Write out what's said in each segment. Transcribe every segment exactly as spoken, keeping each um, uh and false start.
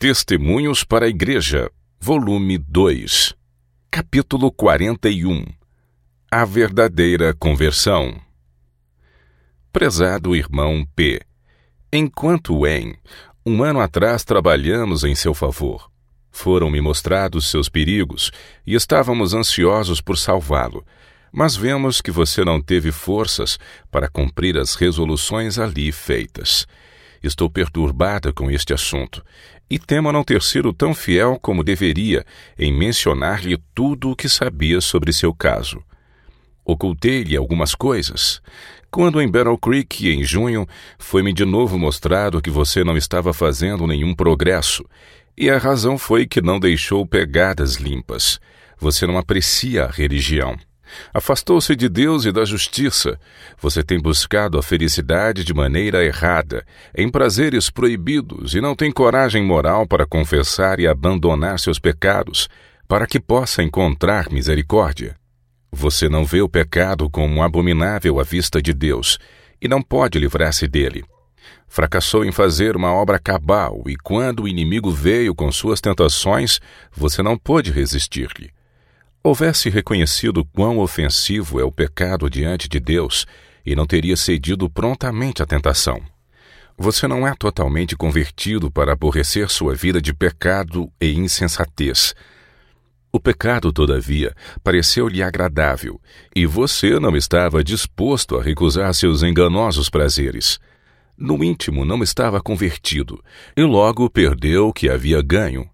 Testemunhos para a Igreja, volume dois, capítulo quarenta e um. A verdadeira conversão. Prezado irmão P., enquanto em um ano atrás trabalhamos em seu favor, foram-me mostrados seus perigos e estávamos ansiosos por salvá-lo, mas vemos que você não teve forças para cumprir as resoluções ali feitas. Estou perturbada com este assunto e temo não ter sido tão fiel como deveria em mencionar-lhe tudo o que sabia sobre seu caso. Ocultei-lhe algumas coisas. Quando em Battle Creek, em junho, foi-me de novo mostrado que você não estava fazendo nenhum progresso, e a razão foi que não deixou pegadas limpas. Você não aprecia a religião. Afastou-se de Deus e da justiça. Você tem buscado a felicidade de maneira errada, em prazeres proibidos, e não tem coragem moral para confessar e abandonar seus pecados, para que possa encontrar misericórdia. Você não vê o pecado como abominável à vista de Deus, e não pode livrar-se dele. Fracassou em fazer uma obra cabal, e quando o inimigo veio com suas tentações, você não pôde resistir-lhe. Houvesse reconhecido quão ofensivo é o pecado diante de Deus e não teria cedido prontamente à tentação. Você não é totalmente convertido para aborrecer sua vida de pecado e insensatez. O pecado, todavia, pareceu-lhe agradável, e você não estava disposto a recusar seus enganosos prazeres. No íntimo não estava convertido, e logo perdeu o que havia ganho.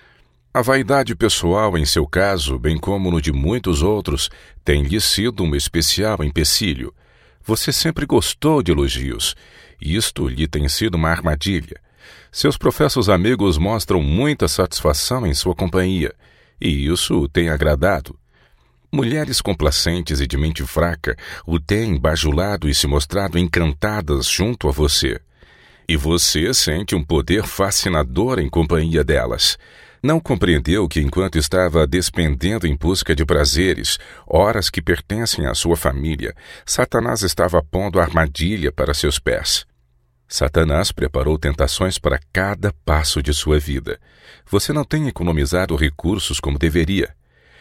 A vaidade pessoal, em seu caso, bem como no de muitos outros, tem-lhe sido um especial empecilho. Você sempre gostou de elogios, e isto lhe tem sido uma armadilha. Seus professos amigos mostram muita satisfação em sua companhia, e isso o tem agradado. Mulheres complacentes e de mente fraca o têm bajulado e se mostrado encantadas junto a você. E você sente um poder fascinador em companhia delas. Não compreendeu que enquanto estava despendendo em busca de prazeres, horas que pertencem à sua família, Satanás estava pondo armadilha para seus pés. Satanás preparou tentações para cada passo de sua vida. Você não tem economizado recursos como deveria.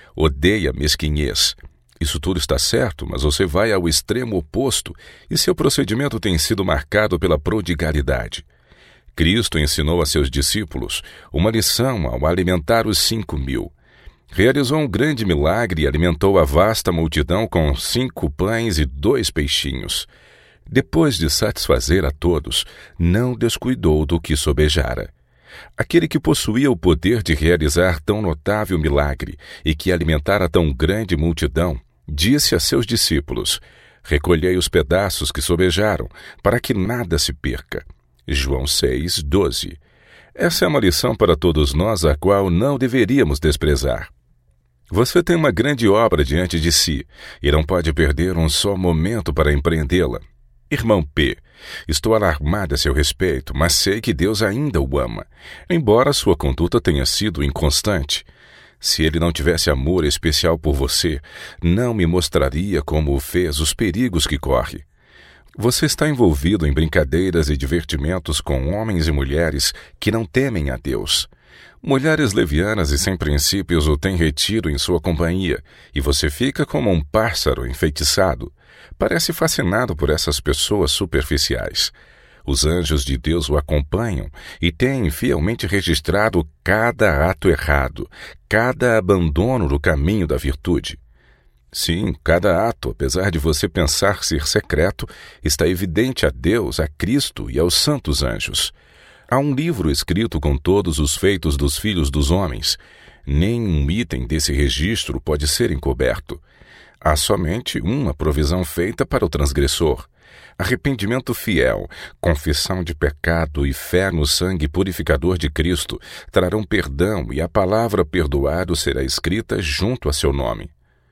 Odeia mesquinhez. Isso tudo está certo, mas você vai ao extremo oposto e seu procedimento tem sido marcado pela prodigalidade. Cristo ensinou a seus discípulos uma lição ao alimentar os cinco mil. Realizou um grande milagre e alimentou a vasta multidão com cinco pães e dois peixinhos. Depois de satisfazer a todos, não descuidou do que sobejara. Aquele que possuía o poder de realizar tão notável milagre e que alimentara tão grande multidão, disse a seus discípulos: recolhei os pedaços que sobejaram, para que nada se perca. João seis, doze. Essa é uma lição para todos nós, a qual não deveríamos desprezar. Você tem uma grande obra diante de si e não pode perder um só momento para empreendê-la. Irmão P., estou alarmado a seu respeito, mas sei que Deus ainda o ama, embora sua conduta tenha sido inconstante. Se ele não tivesse amor especial por você, não me mostraria como o fez os perigos que corre. Você está envolvido em brincadeiras e divertimentos com homens e mulheres que não temem a Deus. Mulheres levianas e sem princípios o têm retido em sua companhia, e você fica como um pássaro enfeitiçado. Parece fascinado por essas pessoas superficiais. Os anjos de Deus o acompanham e têm fielmente registrado cada ato errado, cada abandono do caminho da virtude. Sim, cada ato, apesar de você pensar ser secreto, está evidente a Deus, a Cristo e aos santos anjos. Há um livro escrito com todos os feitos dos filhos dos homens. Nenhum item desse registro pode ser encoberto. Há somente uma provisão feita para o transgressor. Arrependimento fiel, confissão de pecado e fé no sangue purificador de Cristo trarão perdão e a palavra perdoado será escrita junto a seu nome.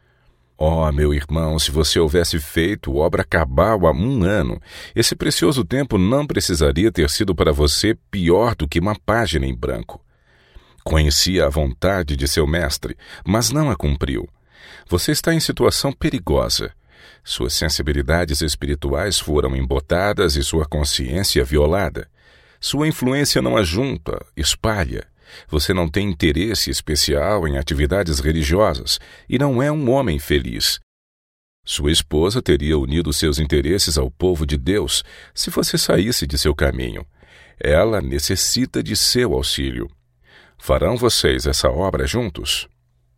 Oh, meu irmão, se você houvesse feito obra cabal há um ano, esse precioso tempo não precisaria ter sido para você pior do que uma página em branco. Conhecia a vontade de seu mestre, mas não a cumpriu. Você está em situação perigosa. Suas sensibilidades espirituais foram embotadas e sua consciência violada. Sua influência não ajunta, espalha. Você não tem interesse especial em atividades religiosas e não é um homem feliz. Sua esposa teria unido seus interesses ao povo de Deus se você saísse de seu caminho. Ela necessita de seu auxílio. Farão vocês essa obra juntos?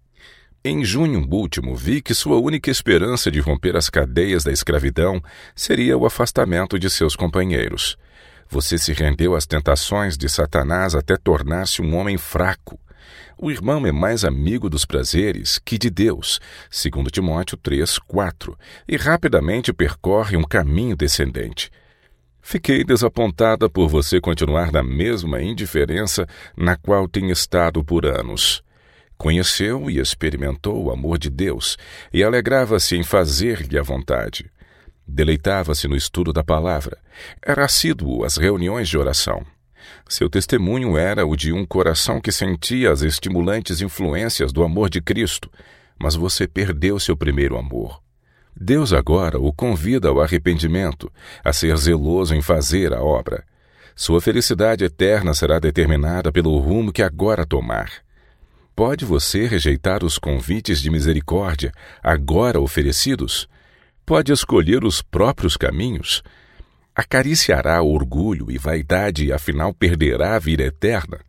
Em junho último, vi que sua única esperança de romper as cadeias da escravidão seria o afastamento de seus companheiros. Você se rendeu às tentações de Satanás até tornar-se um homem fraco. O irmão é mais amigo dos prazeres que de Deus, segundo Timóteo três, quatro, e rapidamente percorre um caminho descendente. Fiquei desapontada por você continuar na mesma indiferença na qual tem estado por anos. Conheceu e experimentou o amor de Deus e alegrava-se em fazer-lhe a vontade. Deleitava-se no estudo da palavra. Era assíduo às reuniões de oração. Seu testemunho era o de um coração que sentia as estimulantes influências do amor de Cristo, mas você perdeu seu primeiro amor. Deus agora o convida ao arrependimento, a ser zeloso em fazer a obra. Sua felicidade eterna será determinada pelo rumo que agora tomar. Pode você rejeitar os convites de misericórdia agora oferecidos? Pode escolher os próprios caminhos? Acariciará orgulho e vaidade e afinal perderá a vida eterna?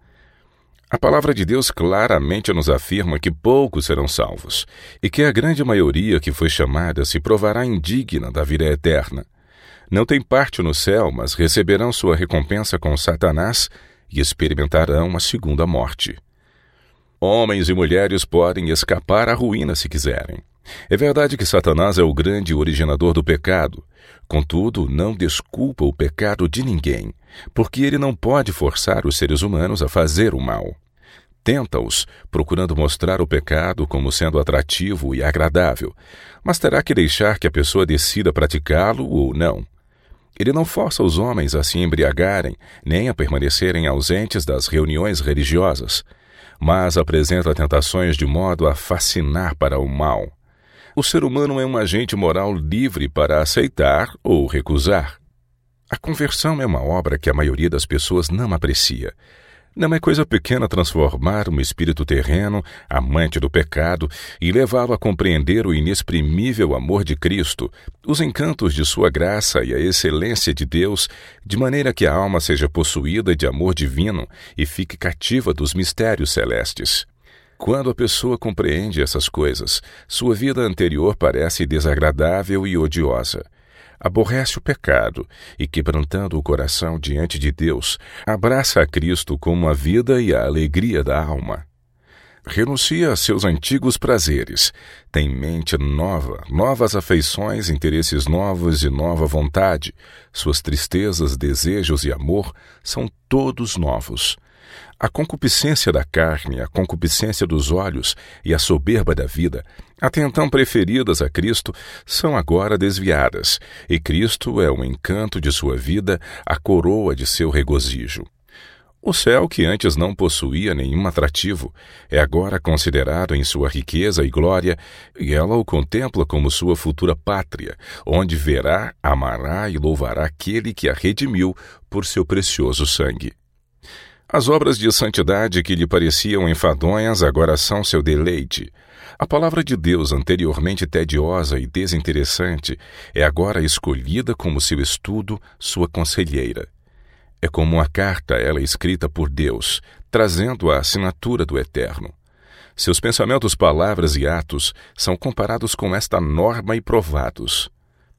A palavra de Deus claramente nos afirma que poucos serão salvos e que a grande maioria que foi chamada se provará indigna da vida eterna. Não tem parte no céu, mas receberão sua recompensa com Satanás e experimentarão a segunda morte. Homens e mulheres podem escapar à ruína se quiserem. É verdade que Satanás é o grande originador do pecado. Contudo, não desculpa o pecado de ninguém, porque ele não pode forçar os seres humanos a fazer o mal. Tenta-os, procurando mostrar o pecado como sendo atrativo e agradável, mas terá que deixar que a pessoa decida praticá-lo ou não. Ele não força os homens a se embriagarem, nem a permanecerem ausentes das reuniões religiosas, mas apresenta tentações de modo a fascinar para o mal. O ser humano é um agente moral livre para aceitar ou recusar. A conversão é uma obra que a maioria das pessoas não aprecia. Não é coisa pequena transformar um espírito terreno, amante do pecado, e levá-lo a compreender o inexprimível amor de Cristo, os encantos de sua graça e a excelência de Deus, de maneira que a alma seja possuída de amor divino e fique cativa dos mistérios celestes. Quando a pessoa compreende essas coisas, sua vida anterior parece desagradável e odiosa. Aborrece o pecado e, quebrantando o coração diante de Deus, abraça a Cristo como a vida e a alegria da alma. Renuncia a seus antigos prazeres, tem mente nova, novas afeições, interesses novos e nova vontade. Suas tristezas, desejos e amor são todos novos. A concupiscência da carne, a concupiscência dos olhos e a soberba da vida, até então preferidas a Cristo, são agora desviadas, e Cristo é o encanto de sua vida, a coroa de seu regozijo. O céu, que antes não possuía nenhum atrativo, é agora considerado em sua riqueza e glória, e ela o contempla como sua futura pátria, onde verá, amará e louvará aquele que a redimiu por seu precioso sangue. As obras de santidade que lhe pareciam enfadonhas agora são seu deleite. A palavra de Deus, anteriormente tediosa e desinteressante, é agora escolhida como seu estudo, sua conselheira. É como uma carta, ela escrita por Deus, trazendo a assinatura do Eterno. Seus pensamentos, palavras e atos são comparados com esta norma e provados.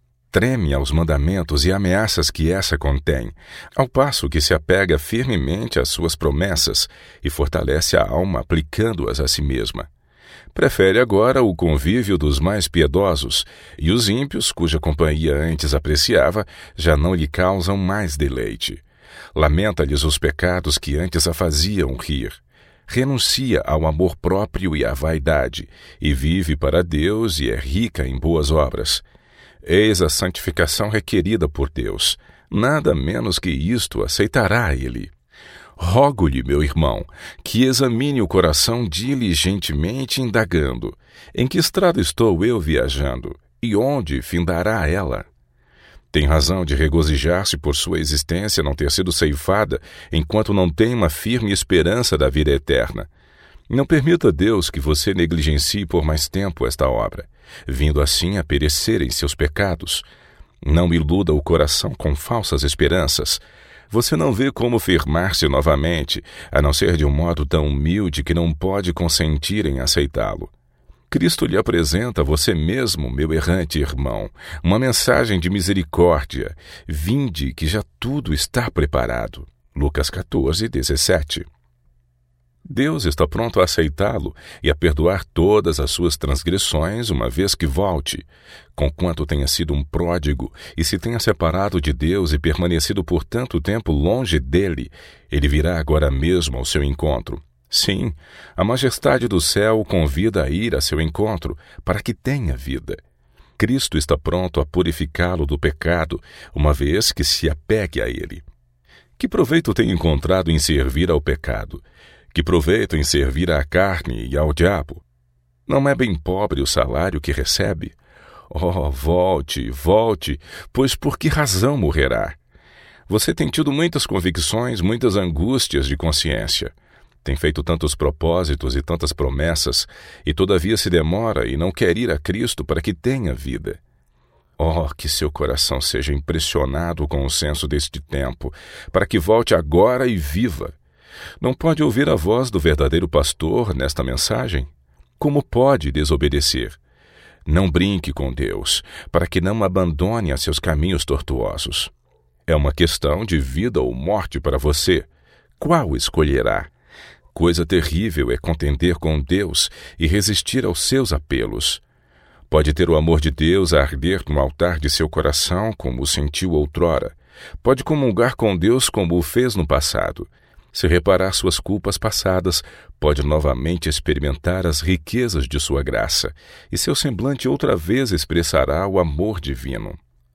Treme aos mandamentos e ameaças que essa contém, ao passo que se apega firmemente às suas promessas e fortalece a alma aplicando-as a si mesma. Prefere agora o convívio dos mais piedosos, e os ímpios, cuja companhia antes apreciava, já não lhe causam mais deleite. Lamenta-lhes os pecados que antes a faziam rir. Renuncia ao amor próprio e à vaidade, e vive para Deus e é rica em boas obras. Eis a santificação requerida por Deus. Nada menos que isto aceitará ele. Rogo-lhe, meu irmão, que examine o coração diligentemente, indagando: em que estrada estou eu viajando? E onde findará ela? Tem razão de regozijar-se por sua existência não ter sido ceifada enquanto não tem uma firme esperança da vida eterna. Não permita a Deus que você negligencie por mais tempo esta obra, vindo assim a perecer em seus pecados. Não iluda o coração com falsas esperanças. Você não vê como firmar-se novamente, a não ser de um modo tão humilde que não pode consentir em aceitá-lo. Cristo lhe apresenta a você mesmo, meu errante irmão, uma mensagem de misericórdia. Vinde, que já tudo está preparado. Lucas quatorze, dezessete. Deus está pronto a aceitá-lo e a perdoar todas as suas transgressões uma vez que volte. Conquanto tenha sido um pródigo e se tenha separado de Deus e permanecido por tanto tempo longe dele, ele virá agora mesmo ao seu encontro. Sim, a majestade do céu o convida a ir a seu encontro para que tenha vida. Cristo está pronto a purificá-lo do pecado, uma vez que se apegue a ele. Que proveito tem encontrado em servir ao pecado? Que proveito em servir à carne e ao diabo? Não é bem pobre o salário que recebe? Oh, volte, volte, pois por que razão morrerá? Você tem tido muitas convicções, muitas angústias de consciência. Tem feito tantos propósitos e tantas promessas, e todavia se demora e não quer ir a Cristo para que tenha vida. Oh, que seu coração seja impressionado com o senso deste tempo, para que volte agora e viva. Não pode ouvir a voz do verdadeiro pastor nesta mensagem? Como pode desobedecer? Não brinque com Deus, para que não abandone a seus caminhos tortuosos. É uma questão de vida ou morte para você. Qual escolherá? Coisa terrível é contender com Deus e resistir aos seus apelos. Pode ter o amor de Deus a arder no altar de seu coração, como o sentiu outrora. Pode comungar com Deus como o fez no passado. Se reparar suas culpas passadas, pode novamente experimentar as riquezas de sua graça, e seu semblante outra vez expressará o amor divino.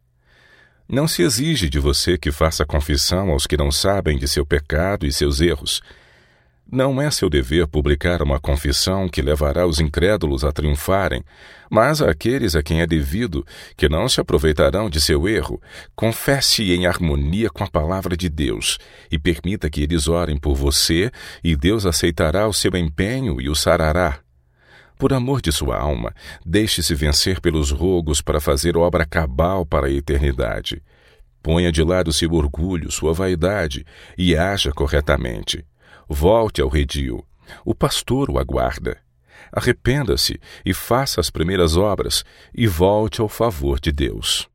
Não se exige de você que faça confissão aos que não sabem de seu pecado e seus erros. Não é seu dever publicar uma confissão que levará os incrédulos a triunfarem, mas àqueles a quem é devido, que não se aproveitarão de seu erro, confesse em harmonia com a palavra de Deus e permita que eles orem por você, e Deus aceitará o seu empenho e o sarará. Por amor de sua alma, deixe-se vencer pelos rogos para fazer obra cabal para a eternidade. Ponha de lado seu orgulho, sua vaidade, e haja corretamente. Volte ao redil. O pastor o aguarda. Arrependa-se e faça as primeiras obras, e volte ao favor de Deus.